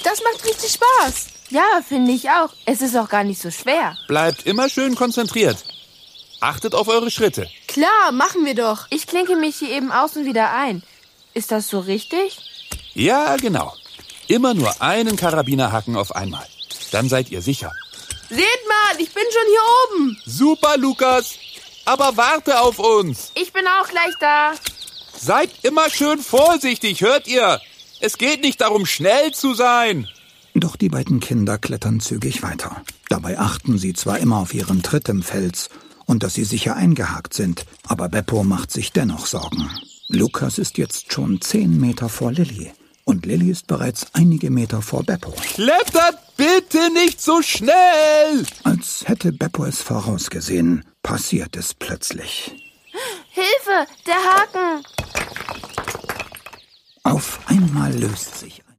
das macht richtig Spaß. Ja, finde ich auch. Es ist auch gar nicht so schwer. Bleibt immer schön konzentriert. Achtet auf eure Schritte. Klar, machen wir doch. Ich klinke mich hier eben außen wieder ein. Ist das so richtig? Ja, genau. Immer nur einen Karabinerhaken auf einmal. Dann seid ihr sicher. Seht mal, ich bin schon hier oben. Super, Lukas. Aber warte auf uns. Ich bin auch gleich da. Seid immer schön vorsichtig, hört ihr? Es geht nicht darum, schnell zu sein. Doch die beiden Kinder klettern zügig weiter. Dabei achten sie zwar immer auf ihren Tritt im Fels und dass sie sicher eingehakt sind, aber Beppo macht sich dennoch Sorgen. Lukas ist jetzt schon 10 Meter vor Lilli und Lilli ist bereits einige Meter vor Beppo. Klettert bitte nicht so schnell! Als hätte Beppo es vorausgesehen, passiert es plötzlich. Hilfe, der Haken! Auf einmal löst sich